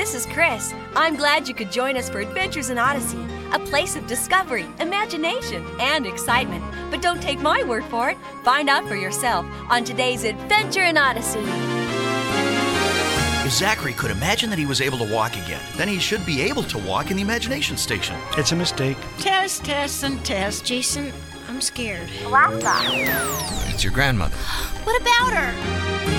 this is Chris. I'm glad you could join us for Adventures in Odyssey, a place of discovery, imagination, and excitement. But don't take my word for it. Find out for yourself on today's Adventure in Odyssey. If Zachary could imagine that he was able to walk again, then he should be able to walk in the imagination station. It's a mistake. Test, and test. Jason, I'm scared. It's your grandmother. What about her?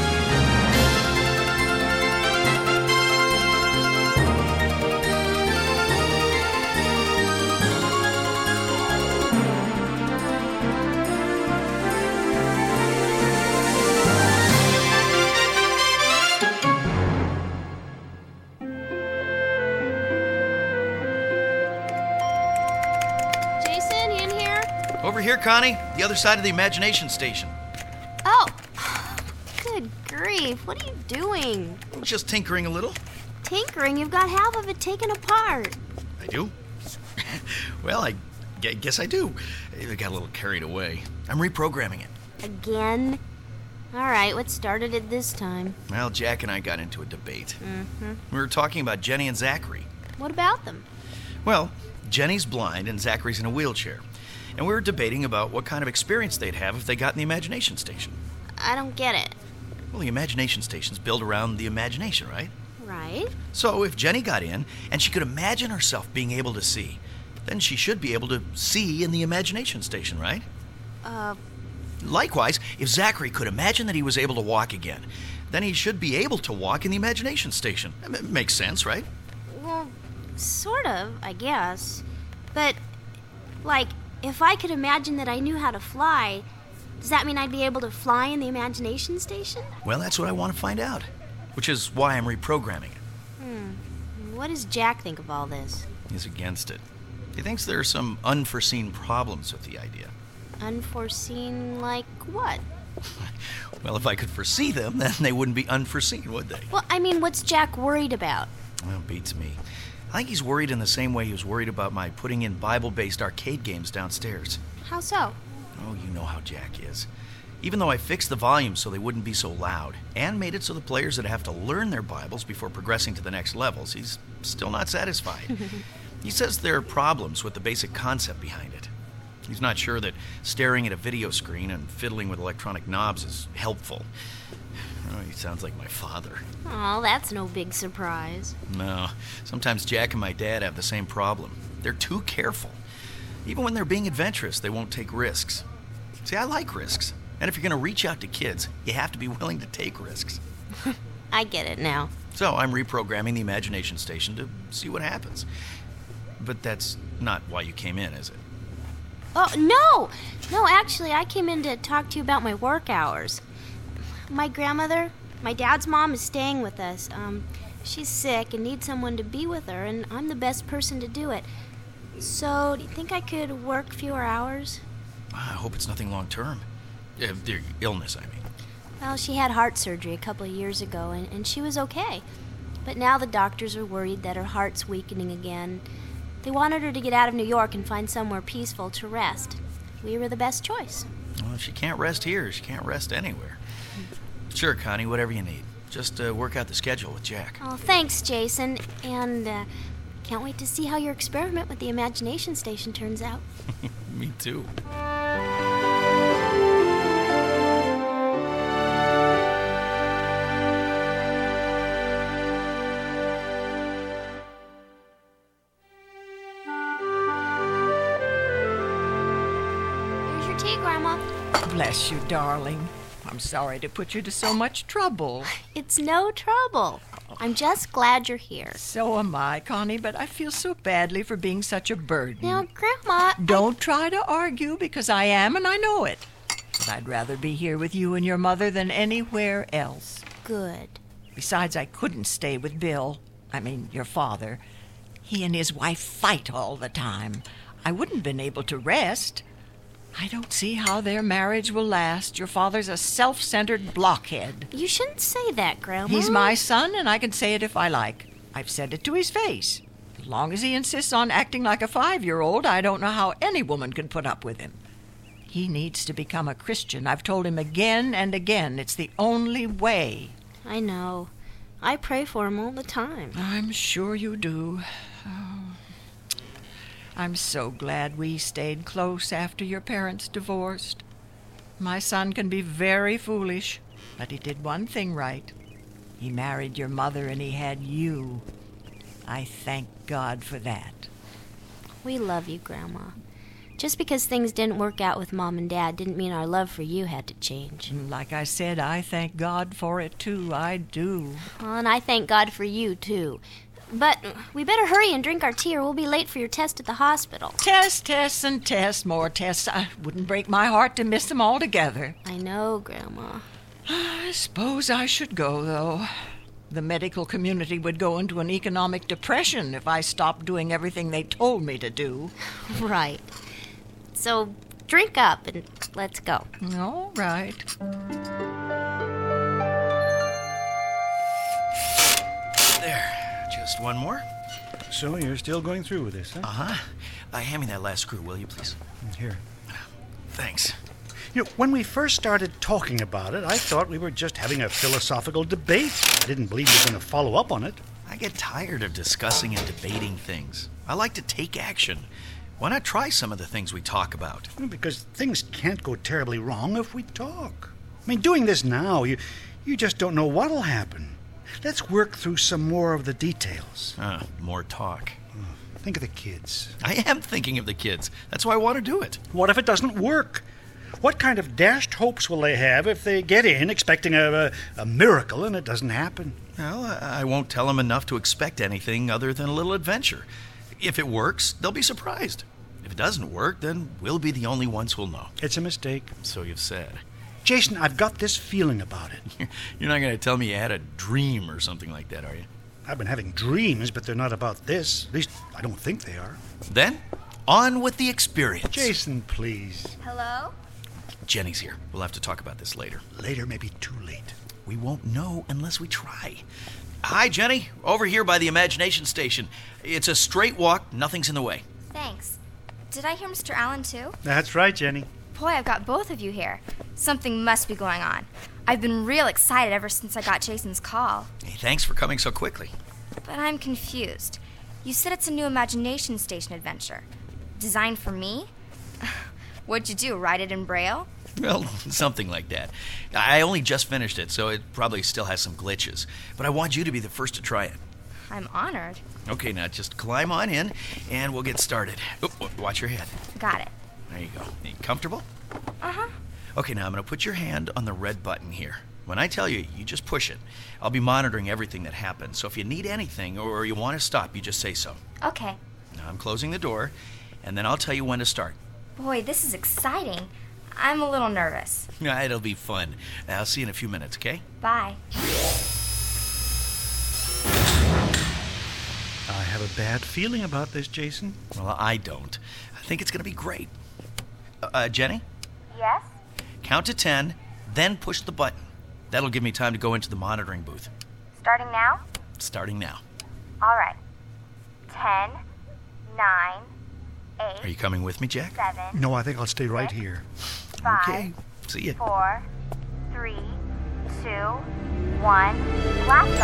Jason, you in here? Over here, Connie, the other side of the imagination station. Oh, good grief. What are you doing? Just tinkering a little. Tinkering? You've got half of it taken apart. I do? Well, I guess I do. I got a little carried away. I'm reprogramming it. Again? All right, what started it this time? Well, Jack and I got into a debate. We were talking about Jenny and Zachary. What about them? Well, Jenny's blind and Zachary's in a wheelchair. And we were debating about what kind of experience they'd have if they got in the imagination station. I don't get it. Well, the imagination station's built around the imagination, right? Right? So if Jenny got in and she could imagine herself being able to see, then she should be able to see in the imagination station, right? Likewise, if Zachary could imagine that he was able to walk again, then he should be able to walk in the imagination station. It makes sense, right? Well, sort of, I guess. But, like, if I could imagine that I knew how to fly, does that mean I'd be able to fly in the imagination station? Well, that's what I want to find out, which is why I'm reprogramming it. What does Jack think of all this? He's against it. He thinks there are some unforeseen problems with the idea. Unforeseen, like what? Well, if I could foresee them, then they wouldn't be unforeseen, would they? Well, I mean, what's Jack worried about? Well, beats me. I think he's worried in the same way he was worried about my putting in Bible-based arcade games downstairs. How so? Oh, you know how Jack is. Even though I fixed the volume so they wouldn't be so loud, and made it so the players would have to learn their Bibles before progressing to the next levels, he's still not satisfied. He says there are problems with the basic concept behind it. He's not sure that staring at a video screen and fiddling with electronic knobs is helpful. Oh, he sounds like my father. Oh, that's no big surprise. No, sometimes Jack and my dad have the same problem. They're too careful. Even when they're being adventurous, they won't take risks. See, I like risks. And if you're going to reach out to kids, you have to be willing to take risks. I get it now. So I'm reprogramming the imagination station to see what happens. But that's not why you came in, is it? Oh, no! No, actually, I came in to talk to you about my work hours. My grandmother, my dad's mom, is staying with us. She's sick and needs someone to be with her, and I'm the best person to do it. So, do you think I could work fewer hours? I hope it's nothing long-term. Their illness, I mean. Well, she had heart surgery a couple of years ago, and she was okay. But now the doctors are worried that her heart's weakening again. They wanted her to get out of New York and find somewhere peaceful to rest. We were the best choice. Well, if she can't rest here, she can't rest anywhere. Sure, Connie, whatever you need. Just work out the schedule with Jack. Oh, thanks, Jason. And can't wait to see how your experiment with the imagination station turns out. Me too. Here's your tea, Grandma. Bless you, darling. I'm sorry to put you to so much trouble. It's no trouble. I'm just glad you're here. So am I, Connie, but I feel so badly for being such a burden. Now, Grandma... Don't try to argue, because I am and I know it. But I'd rather be here with you and your mother than anywhere else. Good. Besides, I couldn't stay with Bill. I mean, your father. He and his wife fight all the time. I wouldn't have been able to rest. I don't see how their marriage will last. Your father's a self-centered blockhead. You shouldn't say that, Grandma. He's my son, and I can say it if I like. I've said it to his face. As long as he insists on acting like a 5-year-old, I don't know how any woman can put up with him. He needs to become a Christian. I've told him again and again. It's the only way. I know. I pray for him all the time. I'm sure you do. Oh. I'm so glad we stayed close after your parents divorced. My son can be very foolish, but he did one thing right. He married your mother and he had you. I thank God for that. We love you, Grandma. Just because things didn't work out with Mom and Dad didn't mean our love for you had to change. Like I said, I thank God for it, too. I do. And I thank God for you, too. But we better hurry and drink our tea or we'll be late for your test at the hospital. Tests, and tests, more tests. I wouldn't break my heart to miss them altogether. I know, Grandma. I suppose I should go, though. The medical community would go into an economic depression if I stopped doing everything they told me to do. Right. So drink up and let's go. All right. There. Just one more. So you're still going through with this, huh? Uh-huh. Hand me that last screw, will you, please? Here. Thanks. You know, when we first started talking about it, I thought we were just having a philosophical debate. I didn't believe you were going to follow up on it. I get tired of discussing and debating things. I like to take action. Why not try some of the things we talk about? Because things can't go terribly wrong if we talk. I mean, doing this now, you just don't know what'll happen. Let's work through some more of the details. More talk. Think of the kids. I am thinking of the kids. That's why I want to do it. What if it doesn't work? What kind of dashed hopes will they have if they get in expecting a miracle and it doesn't happen? Well, I won't tell them enough to expect anything other than a little adventure. If it works, they'll be surprised. If it doesn't work, then we'll be the only ones who'll know. It's a mistake. So you've said. Jason, I've got this feeling about it. You're not going to tell me you had a dream or something like that, are you? I've been having dreams, but they're not about this. At least, I don't think they are. Then, on with the experience. Jason, please. Hello? Jenny's here. We'll have to talk about this later. Later may be too late. We won't know unless we try. Hi, Jenny. Over here by the Imagination Station. It's a straight walk. Nothing's in the way. Thanks. Did I hear Mr. Allen, too? That's right, Jenny. Boy, I've got both of you here. Something must be going on. I've been real excited ever since I got Jason's call. Hey, thanks for coming so quickly. But I'm confused. You said it's a new Imagination Station adventure. Designed for me? What'd you do, write it in Braille? Well, something like that. I only just finished it, so it probably still has some glitches. But I want you to be the first to try it. I'm honored. Okay, now just climb on in, and we'll get started. Watch your head. Got it. There you go. Are you comfortable? Uh-huh. Okay, now I'm going to put your hand on the red button here. When I tell you, you just push it. I'll be monitoring everything that happens, so if you need anything or you want to stop, you just say so. Okay. Now I'm closing the door, and then I'll tell you when to start. Boy, this is exciting. I'm a little nervous. It'll be fun. I'll see you in a few minutes, okay? Bye. I have a bad feeling about this, Jason. Well, I don't. I think it's going to be great. Jenny? Yes? Count to 10, then push the button. That'll give me time to go into the monitoring booth. Starting now? Starting now. All right. 10, 9, 8, Are you coming with me, Jack? 7, No, I think I'll stay right here. 5, Okay. See ya. 4, 3, 2, 1, blast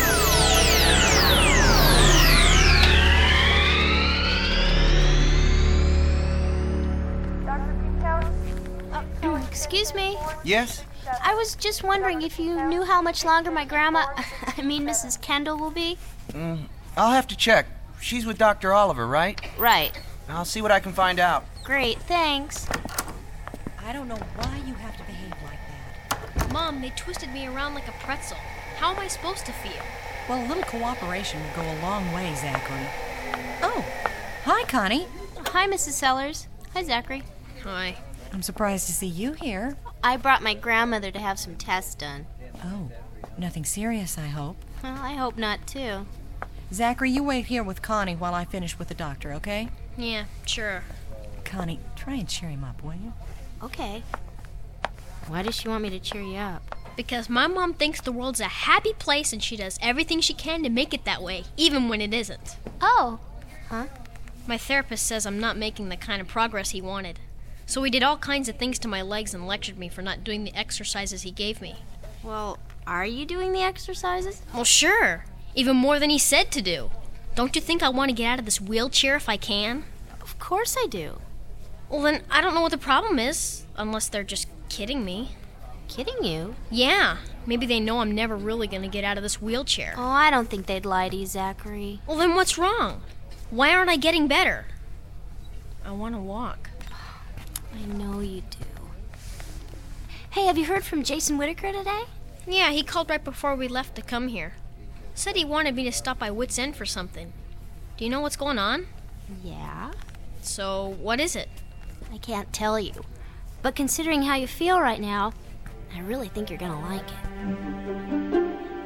off. Excuse me? Yes? I was just wondering if you knew how much longer my grandma, Mrs. Kendall will be? I'll have to check. She's with Dr. Oliver, right? Right. I'll see what I can find out. Great, thanks. I don't know why you have to behave like that. Mom, they twisted me around like a pretzel. How am I supposed to feel? Well, a little cooperation would go a long way, Zachary. Oh, hi, Connie. Hi, Mrs. Sellers. Hi, Zachary. Hi. I'm surprised to see you here. I brought my grandmother to have some tests done. Oh, nothing serious, I hope. Well, I hope not, too. Zachary, you wait here with Connie while I finish with the doctor, okay? Yeah, sure. Connie, try and cheer him up, will you? Okay. Why does she want me to cheer you up? Because my mom thinks the world's a happy place and she does everything she can to make it that way, even when it isn't. Oh. Huh? My therapist says I'm not making the kind of progress he wanted. So he did all kinds of things to my legs and lectured me for not doing the exercises he gave me. Well, Are you doing the exercises? Well, sure. Even more than he said to do. Don't you think I want to get out of this wheelchair if I can? Of course I do. Well, then I don't know what the problem is, unless they're just kidding me. Kidding you? Yeah. Maybe they know I'm never really going to get out of this wheelchair. Oh, I don't think they'd lie to you, Zachary. Well, then what's wrong? Why aren't I getting better? I want to walk. I know you do. Hey, have you heard from Jason Whitaker today? Yeah, he called right before we left to come here. Said he wanted me to stop by Wits End for something. Do you know what's going on? Yeah? So, what is it? I can't tell you. But considering how you feel right now, I really think you're gonna like it.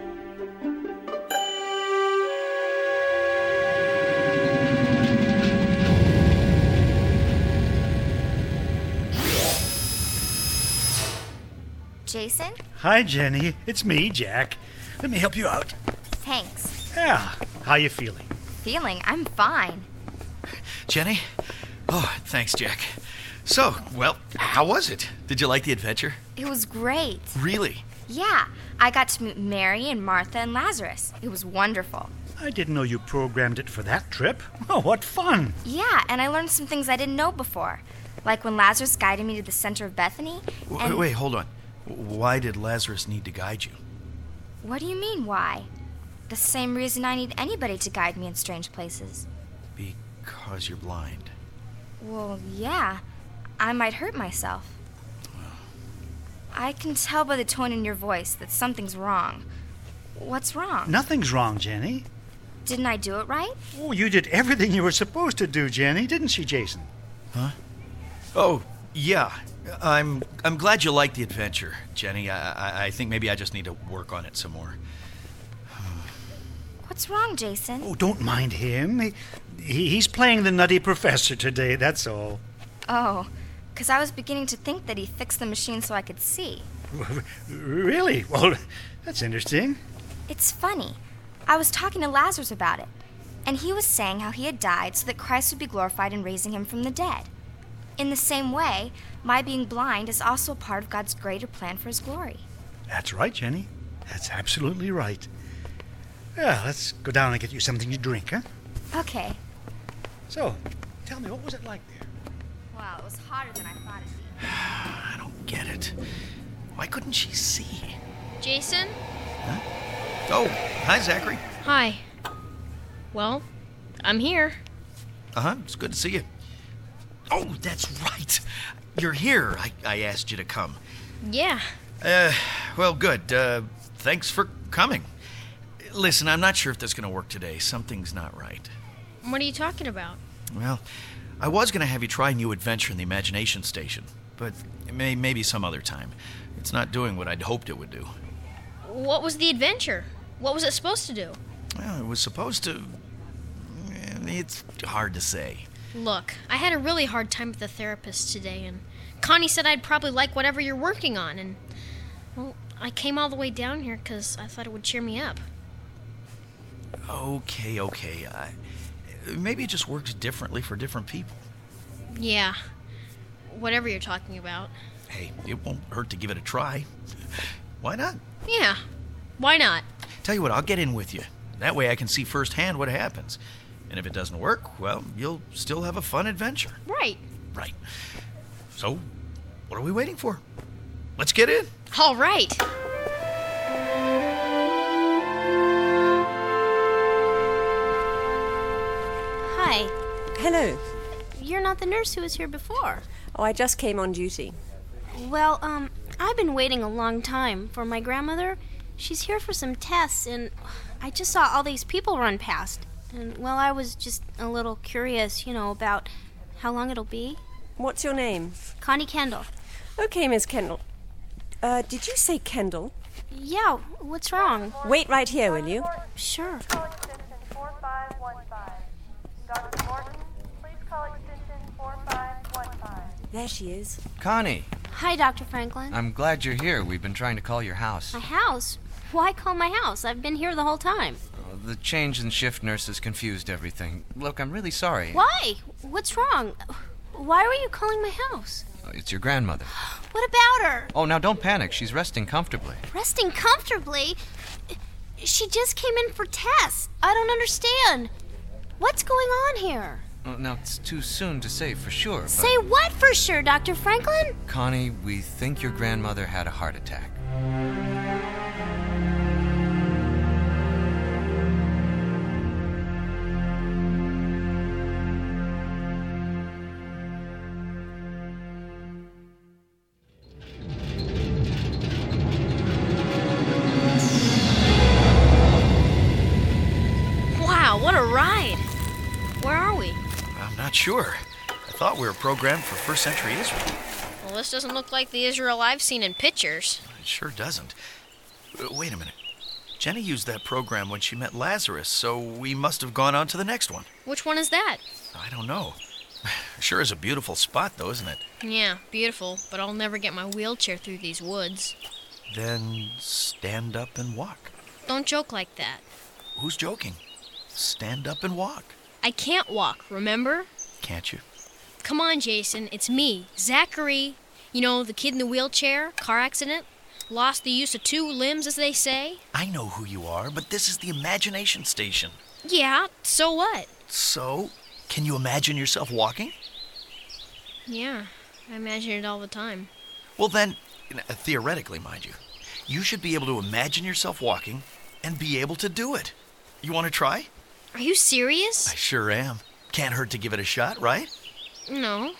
Jason? Hi, Jenny. It's me, Jack. Let me help you out. Thanks. Yeah. How you feeling? Feeling? I'm fine. Jenny? Oh, thanks, Jack. So, well, how was it? Did you like the adventure? It was great. Really? Yeah, I got to meet Mary and Martha and Lazarus. It was wonderful. I didn't know you programmed it for that trip. Oh, what fun. Yeah, and I learned some things I didn't know before. Like when Lazarus guided me to the center of Bethany. Wait, hold on. Why did Lazarus need to guide you? What do you mean, why? The same reason I need anybody to guide me in strange places. Because you're blind. Well, yeah. I might hurt myself. I can tell by the tone in your voice that something's wrong. What's wrong? Nothing's wrong, Jenny. Didn't I do it right? Oh, you did everything you were supposed to do, Jenny, didn't she, Jason? Huh? Oh, yeah. I'm glad you liked the adventure, Jenny. I think maybe I just need to work on it some more. What's wrong, Jason? Oh, don't mind him. He's playing the nutty professor today, that's all. Oh, because I was beginning to think that he fixed the machine so I could see. Really? Well, that's interesting. It's funny. I was talking to Lazarus about it, and he was saying how he had died so that Christ would be glorified in raising him from the dead. In the same way, my being blind is also a part of God's greater plan for his glory. That's right, Jenny. That's absolutely right. Yeah, let's go down and get you something to drink, huh? Okay. So, tell me, what was it like there? Wow, it was hotter than I thought it'd be. I don't get it. Why couldn't she see? Jason? Huh? Oh, hi, Zachary. Hi. Well, I'm here. Uh-huh, it's good to see you. Oh, that's right. You're here. I asked you to come. Yeah. Well, good. Thanks for coming. Listen, I'm not sure if this is going to work today. Something's not right. What are you talking about? Well, I was going to have you try a new adventure in the Imagination Station, but maybe some other time. It's not doing what I'd hoped it would do. What was the adventure? What was it supposed to do? Well, it was supposed to... It's hard to say. Look, I had a really hard time with the therapist today, and Connie said I'd probably like whatever you're working on, and, well, I came all the way down here because I thought it would cheer me up. Okay. Maybe it just works differently for different people. Yeah, whatever you're talking about. Hey, it won't hurt to give it a try. Why not? Yeah, why not? Tell you what, I'll get in with you. That way I can see firsthand what happens. And if it doesn't work, well, you'll still have a fun adventure. Right. Right. So, what are we waiting for? Let's get in. All right. Hi. Hello. You're not the nurse who was here before. Oh, I just came on duty. Well, I've been waiting a long time for my grandmother. She's here for some tests, and I just saw all these people run past. And, well, I was just a little curious, about how long it'll be. What's your name? Connie Kendall. Okay, Miss Kendall. Did you say Kendall? Yeah, what's wrong? Wait right here, will you? Sure. Extension 4515. Dr. Morton, please call extension 4515. There she is. Connie, Hi, Dr. Franklin. I'm glad you're here. We've been trying to call your house. My house? Why call my house? I've been here the whole time. The change in shift nurses confused everything. Look, I'm really sorry. Why? What's wrong? Why were you calling my house? It's your grandmother. What about her? Oh, now don't panic. She's resting comfortably. Resting comfortably? She just came in for tests. I don't understand. What's going on here? Now, it's too soon to say for sure, but... Say what for sure, Dr. Franklin? Connie, we think your grandmother had a heart attack. Wow, what a ride! Where are we? I'm not sure. I thought we were programmed for first century Israel. Well, this doesn't look like the Israel I've seen in pictures. It sure doesn't. Wait a minute. Jenny used that program when she met Lazarus, so we must have gone on to the next one. Which one is that? I don't know. Sure is a beautiful spot, though, isn't it? Yeah, beautiful, but I'll never get my wheelchair through these woods. Then stand up and walk. Don't joke like that. Who's joking? Stand up and walk. I can't walk, remember? Can't you? Come on, Jason, it's me, Zachary. You know, the kid in the wheelchair, car accident. Lost the use of 2 limbs, as they say. I know who you are, but this is the imagination station. Yeah, so what? So, can you imagine yourself walking? Yeah, I imagine it all the time. Well then, theoretically, mind you, you should be able to imagine yourself walking and be able to do it. You want to try? Are you serious? I sure am. Can't hurt to give it a shot, right? No.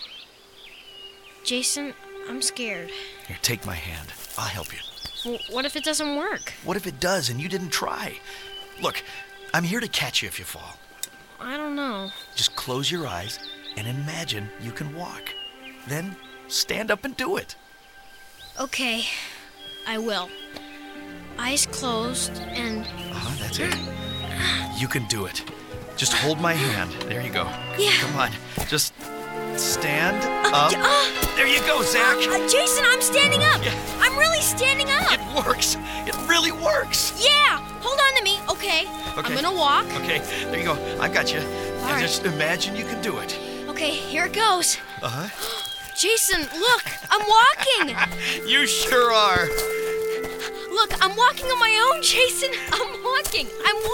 Jason, I'm scared. Here, take my hand. I'll help you. Well, what if it doesn't work? What if it does and you didn't try? Look, I'm here to catch you if you fall. I don't know. Just close your eyes and imagine you can walk. Then stand up and do it. Okay, I will. Eyes closed and... That's it. You can do it. Just hold my hand. There you go. Yeah. Come on. Just stand up. There you go, Zach. Jason, I'm standing up. Yeah. I'm really standing up. It works. It really works. Yeah. Hold on to me. Okay. I'm gonna walk. Okay. There you go. I got you. All right. Just imagine you can do it. Okay, here it goes. Jason, look. I'm walking. You sure are. Look, I'm walking on my own, Jason. I'm walking.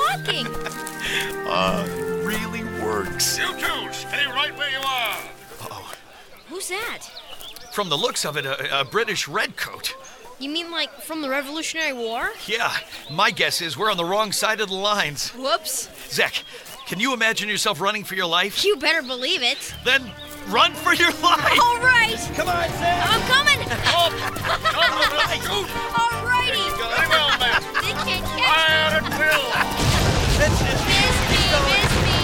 It really works. You two, stay right where you are. Who's that? From the looks of it, a British redcoat. You mean like from the Revolutionary War? Yeah, my guess is we're on the wrong side of the lines. Whoops. Zach, can you imagine yourself running for your life? You better believe it. Then run for your life! All right! Come on, Zach! I'm coming! All righty! Very well, man. They can't catch me! Fire at will! That's it! Miss me!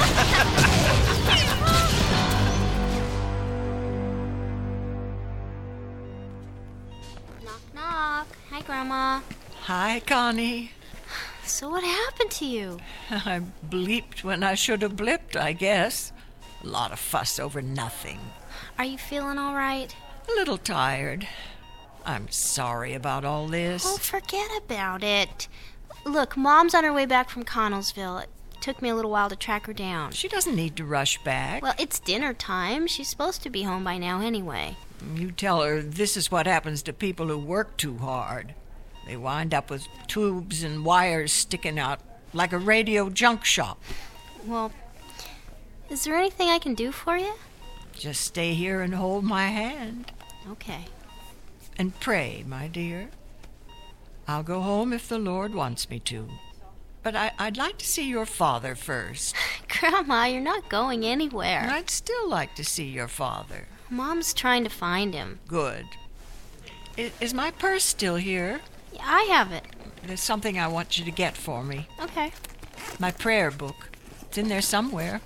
Knock, knock. Hi, Grandma. Hi, Connie. So what happened to you? I bleeped when I should have blipped, I guess. A lot of fuss over nothing. Are you feeling all right? A little tired. I'm sorry about all this. Oh, forget about it. Look, Mom's on her way back from Connellsville. It took me a little while to track her down. She doesn't need to rush back. Well, it's dinner time. She's supposed to be home by now anyway. You tell her this is what happens to people who work too hard. They wind up with tubes and wires sticking out like a radio junk shop. Well, is there anything I can do for you? Just stay here and hold my hand. Okay. And pray, my dear. I'll go home if the Lord wants me to. But I'd like to see your father first. Grandma, you're not going anywhere. I'd still like to see your father. Mom's trying to find him. Good. Is my purse still here? Yeah, I have it. There's something I want you to get for me. Okay. My prayer book. It's in there somewhere.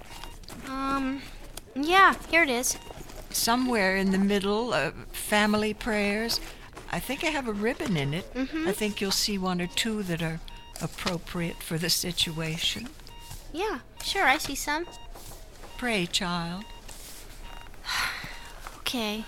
Yeah, here it is. Somewhere in the middle, family prayers. I think I have a ribbon in it. Mm-hmm. I think you'll see 1 or 2 that are appropriate for the situation. Yeah, sure, I see some. Pray, child. Okay.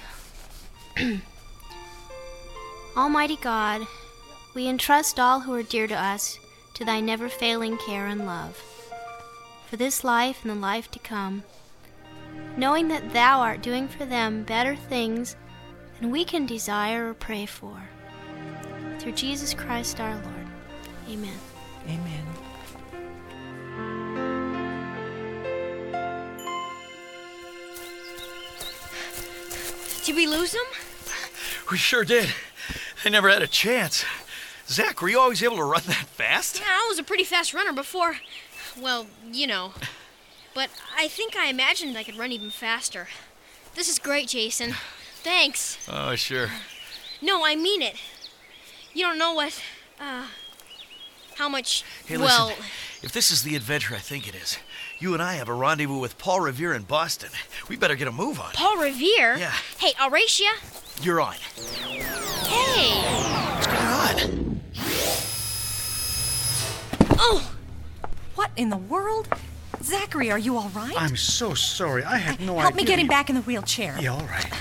Almighty God, we entrust all who are dear to us to thy never-failing care and love, for this life and the life to come, knowing that thou art doing for them better things and we can desire or pray for. Through Jesus Christ our Lord. Amen. Amen. Did we lose him? We sure did. I never had a chance. Zach, were you always able to run that fast? Yeah, I was a pretty fast runner before. Well, you know. But I think I imagined I could run even faster. This is great, Jason. Thanks. Oh, sure. No, I mean it. You don't know how much, Hey, listen, if this is the adventure I think it is, you and I have a rendezvous with Paul Revere in Boston. We better get a move on. Paul Revere? Yeah. Hey, Horatia? You're on. Hey! What's going on? Oh! What in the world? Zachary, are you all right? I'm so sorry. I had no idea. Help me get him back in the wheelchair. Yeah, all right.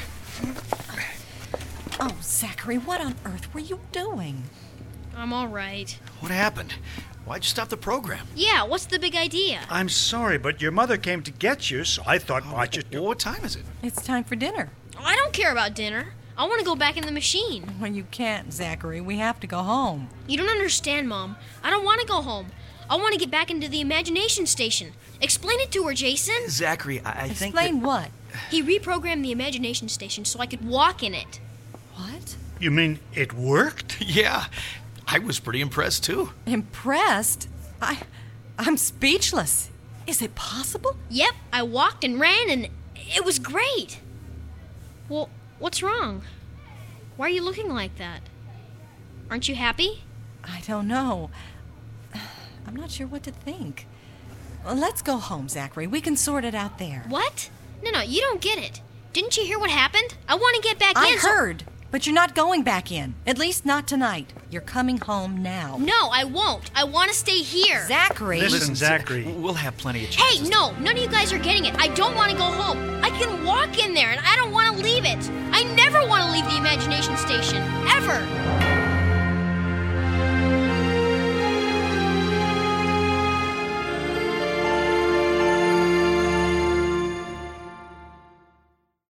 Oh, Zachary, what on earth were you doing? I'm all right. What happened? Why'd you stop the program? Yeah, what's the big idea? I'm sorry, but your mother came to get you, so I thought watch it. Well, what time is it? It's time for dinner. I don't care about dinner. I want to go back in the machine. Well, you can't, Zachary. We have to go home. You don't understand, Mom. I don't want to go home. I want to get back into the imagination station. Explain it to her, Jason. Zachary, I think Explain what? He reprogrammed the imagination station so I could walk in it. What? You mean it worked? Yeah, I was pretty impressed, too. Impressed? I'm speechless. Is it possible? Yep, I walked and ran and it was great. Well, what's wrong? Why are you looking like that? Aren't you happy? I don't know. I'm not sure what to think. Well, let's go home, Zachary. We can sort it out there. What? No, you don't get it. Didn't you hear what happened? I want to get back in. I heard, but you're not going back in. At least not tonight. You're coming home now. No, I won't. I want to stay here. Zachary. Listen, Zachary. We'll have plenty of chances. Hey, no, none of you guys are getting it. I don't want to go home. I can walk in there, and I don't want